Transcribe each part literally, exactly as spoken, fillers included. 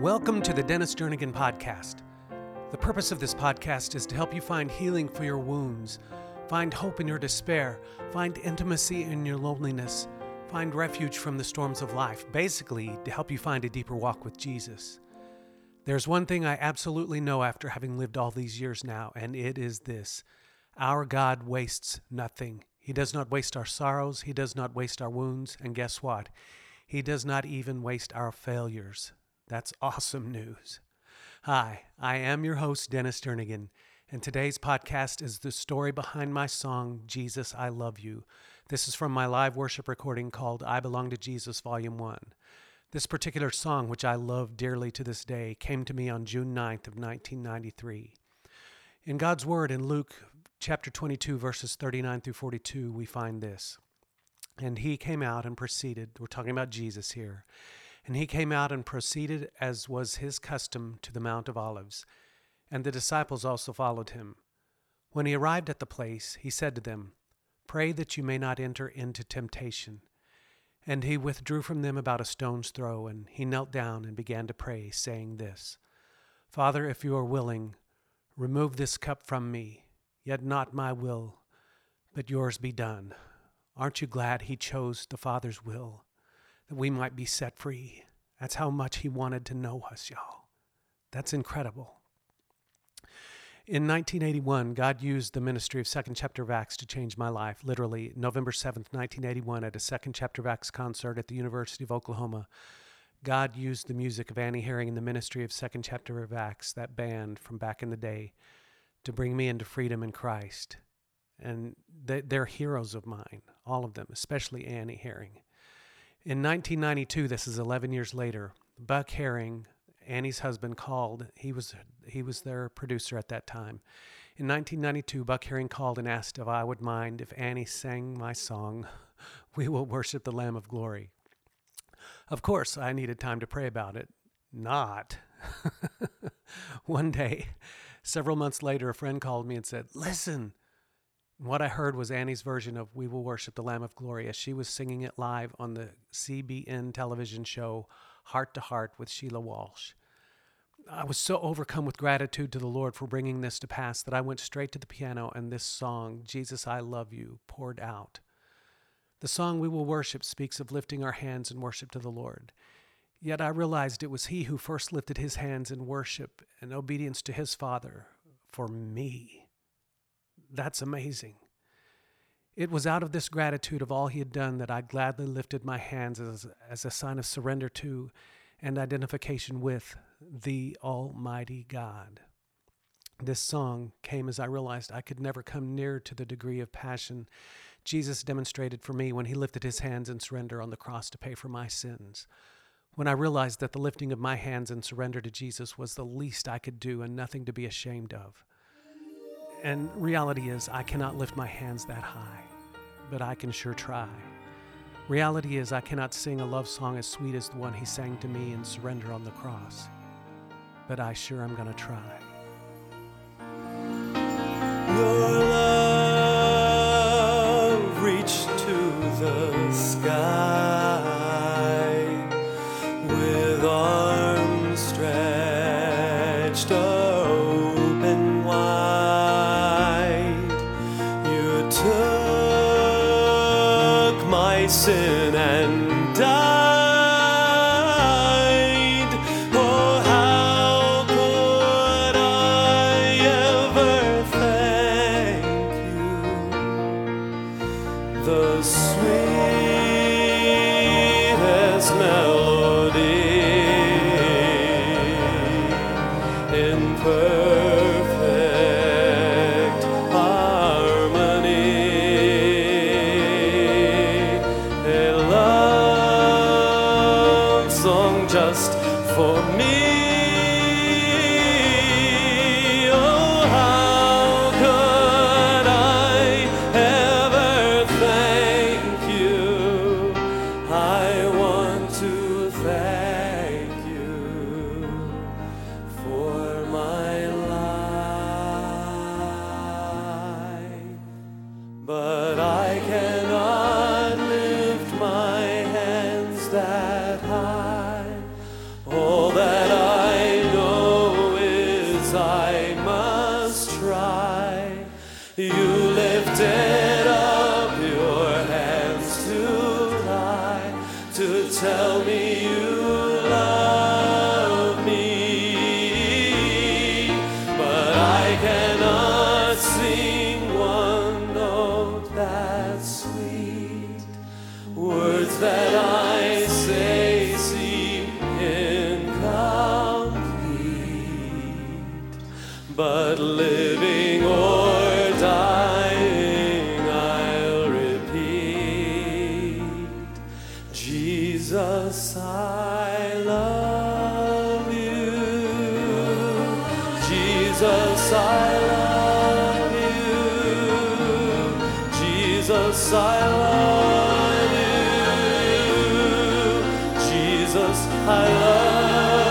Welcome to the Dennis Jernigan Podcast. The purpose of this podcast is to help you find healing for your wounds, find hope in your despair, find intimacy in your loneliness, find refuge from the storms of life, basically to help you find a deeper walk with Jesus. There's one thing I absolutely know after having lived all these years now, and it is this. Our God wastes nothing. He does not waste our sorrows. He does not waste our wounds. And guess what? He does not even waste our failures. That's awesome news. Hi, I am your host, Dennis Jernigan, and today's podcast is the story behind my song, Jesus, I Love You. This is from my live worship recording called I Belong to Jesus, Volume one. This particular song, which I love dearly to this day, came to me on June ninth of nineteen ninety-three. In God's Word, in Luke chapter twenty-two, verses thirty-nine through forty-two, we find this. And he came out and proceeded, we're talking about Jesus here, and he came out and proceeded as was his custom to the Mount of Olives, and the disciples also followed him. When he arrived at the place, he said to them, "Pray that you may not enter into temptation." And he withdrew from them about a stone's throw, and he knelt down and began to pray, saying this, "Father, if you are willing, remove this cup from me, yet not my will, but yours be done." Aren't you glad he chose the Father's will, that we might be set free? That's how much he wanted to know us, y'all. That's incredible. In nineteen eighty-one, God used the ministry of Second Chapter of Acts to change my life. Literally, November seventh, nineteen eighty-one, at a Second Chapter of Acts concert at the University of Oklahoma, God used the music of Annie Herring and the ministry of Second Chapter of Acts, that band from back in the day, to bring me into freedom in Christ. And they're heroes of mine, all of them, especially Annie Herring. In nineteen ninety-two, this is eleven years later, Buck Herring, Annie's husband, called. He was he was their producer at that time. In nineteen ninety-two, Buck Herring called and asked if I would mind if Annie sang my song, "We Will Worship the Lamb of Glory." Of course, I needed time to pray about it. Not. One day, several months later, a friend called me and said, "Listen." What I heard was Annie's version of "We Will Worship the Lamb of Glory" as she was singing it live on the C B N television show Heart to Heart with Sheila Walsh. I was so overcome with gratitude to the Lord for bringing this to pass that I went straight to the piano, and this song, "Jesus, I Love You," poured out. The song "We Will Worship" speaks of lifting our hands in worship to the Lord. Yet I realized it was he who first lifted his hands in worship and obedience to his Father for me. That's amazing. It was out of this gratitude of all he had done that I gladly lifted my hands as, as a sign of surrender to and identification with the Almighty God. This song came as I realized I could never come near to the degree of passion Jesus demonstrated for me when he lifted his hands in surrender on the cross to pay for my sins. When I realized that the lifting of my hands in surrender to Jesus was the least I could do and nothing to be ashamed of. And reality is, I cannot lift my hands that high, but I can sure try. Reality is, I cannot sing a love song as sweet as the one he sang to me in surrender on the cross, but I sure am going to try. Your love reached to the sky with arms stretched open wide. Took my sin and died. Oh, how could I ever thank you? The sweetest melody in perfect harmony. Just for me. Oh, how could I ever thank you? I want to thank you for my life. but living or dying, I'll repeat, Jesus, I love you. Jesus, I love you. Jesus, I love you. Jesus, I love you.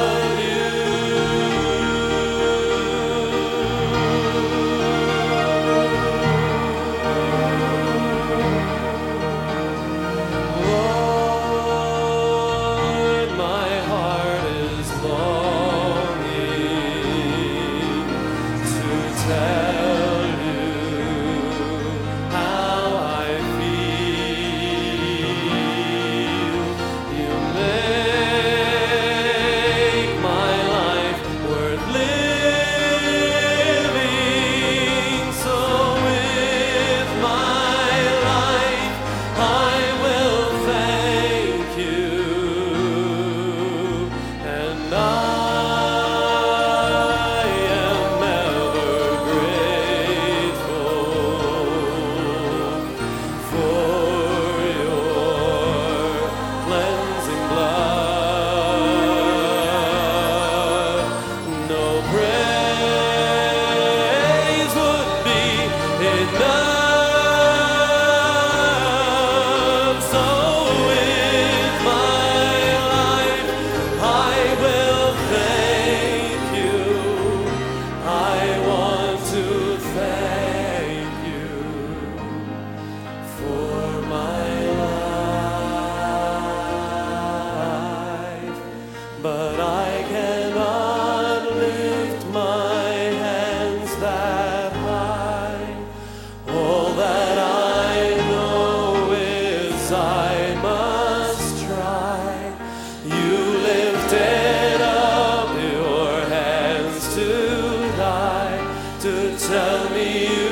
But I cannot lift my hands that high. All that I know is I must try. You lifted up your hands to die, to tell me you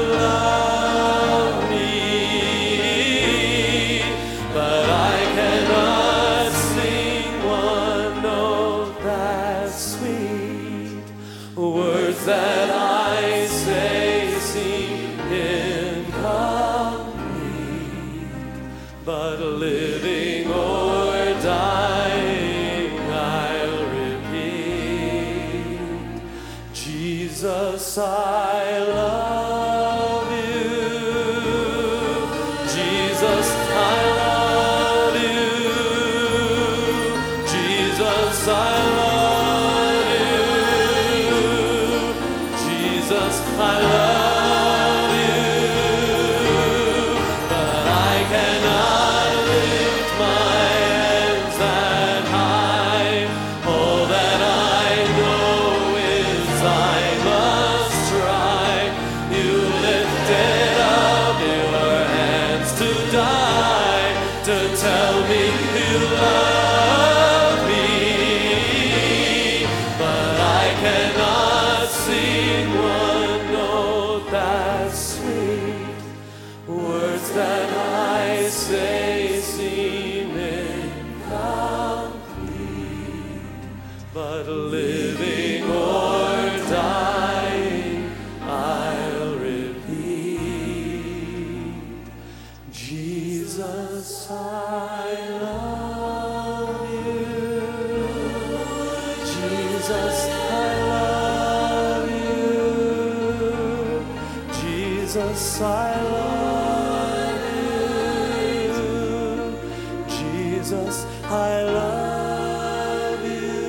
love me. But I cannot sing one note that's sweet. Words that I say seem incomplete, but living or dying, I'll repeat, Jesus, I love you. Jesus, I love you. Jesus, I love you. Jesus, I love you. But I cannot lift my hands that high. All that I know is I must try. You lifted up your hands to die, to tell me you love me. But I cannot sing one note that's sweet. Words that I say seem incomplete, but living or dying, I'll repeat, Jesus, I love you. Jesus, I love you. Jesus, I love you. Jesus, I love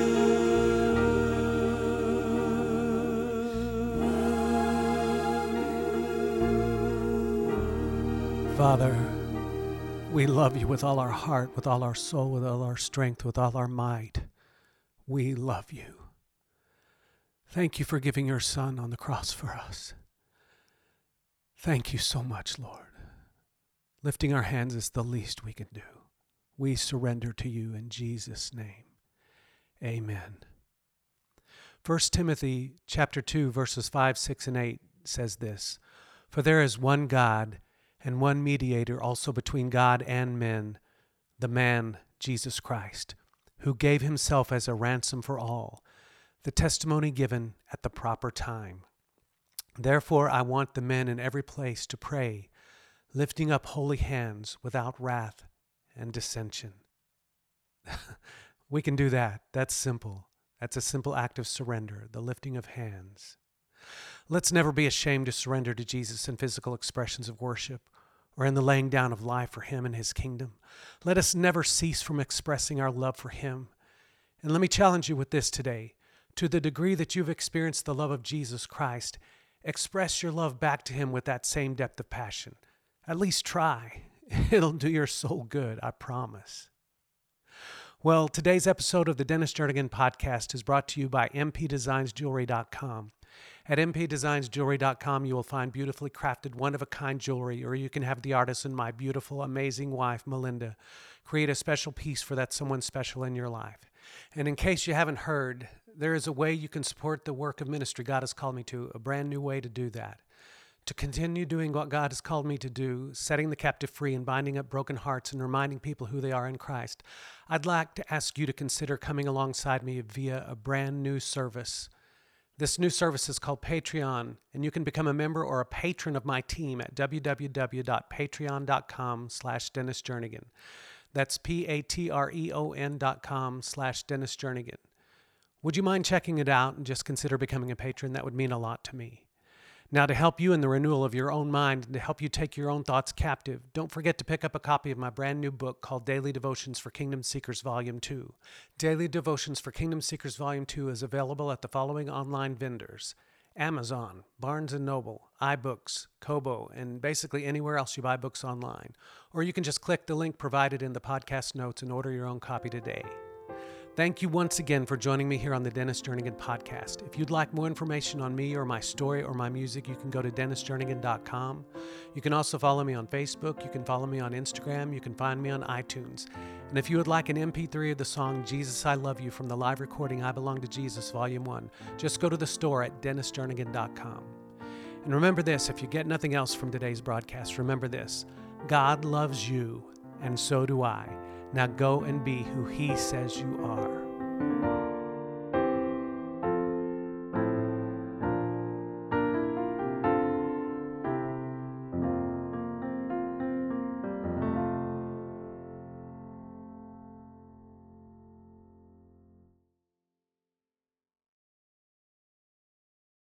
you. Father, we love you with all our heart, with all our soul, with all our strength, with all our might. We love you. Thank you for giving your Son on the cross for us. Thank you so much, Lord. Lifting our hands is the least we can do. We surrender to you in Jesus' name. Amen. First Timothy chapter two, verses five, six, and eight says this, "For there is one God and one mediator also between God and men, the man Jesus Christ, who gave himself as a ransom for all, the testimony given at the proper time. Therefore, I want the men in every place to pray, lifting up holy hands without wrath and dissension. We can do that. That's simple. That's a simple act of surrender, the lifting of hands. Let's never be ashamed to surrender to Jesus in physical expressions of worship or in the laying down of life for Him and His kingdom. Let us never cease from expressing our love for Him. And let me challenge you with this today. To the degree that you've experienced the love of Jesus Christ, express your love back to Him with that same depth of passion. At least try. It'll do your soul good, I promise. Well, today's episode of the Dennis Jernigan Podcast is brought to you by M P Designs Jewelry dot com. At M P Designs Jewelry dot com, you will find beautifully crafted, one-of-a-kind jewelry, or you can have the artisan, my beautiful, amazing wife, Melinda, create a special piece for that someone special in your life. And in case you haven't heard, there is a way you can support the work of ministry God has called me to, a brand new way to do that. To continue doing what God has called me to do, setting the captive free and binding up broken hearts and reminding people who they are in Christ, I'd like to ask you to consider coming alongside me via a brand new service. This new service is called Patreon, and you can become a member or a patron of my team at w w w dot patreon dot com slash Dennis Jernigan. That's P A T R E O N dot com slash Dennis Jernigan. Would you mind checking it out and just consider becoming a patron? That would mean a lot to me. Now, to help you in the renewal of your own mind and to help you take your own thoughts captive, don't forget to pick up a copy of my brand new book called Daily Devotions for Kingdom Seekers Volume two. Daily Devotions for Kingdom Seekers Volume two is available at the following online vendors: Amazon, Barnes and Noble, iBooks, Kobo, and basically anywhere else you buy books online. Or you can just click the link provided in the podcast notes and order your own copy today. Thank you once again for joining me here on the Dennis Jernigan Podcast. If you'd like more information on me or my story or my music, you can go to dennis jernigan dot com. You can also follow me on Facebook. You can follow me on Instagram. You can find me on iTunes. And if you would like an M P three of the song Jesus, I Love You from the live recording I Belong to Jesus, Volume one, just go to the store at dennis jernigan dot com. And remember this, if you get nothing else from today's broadcast, remember this: God loves you, and so do I. Now go and be who He says you are.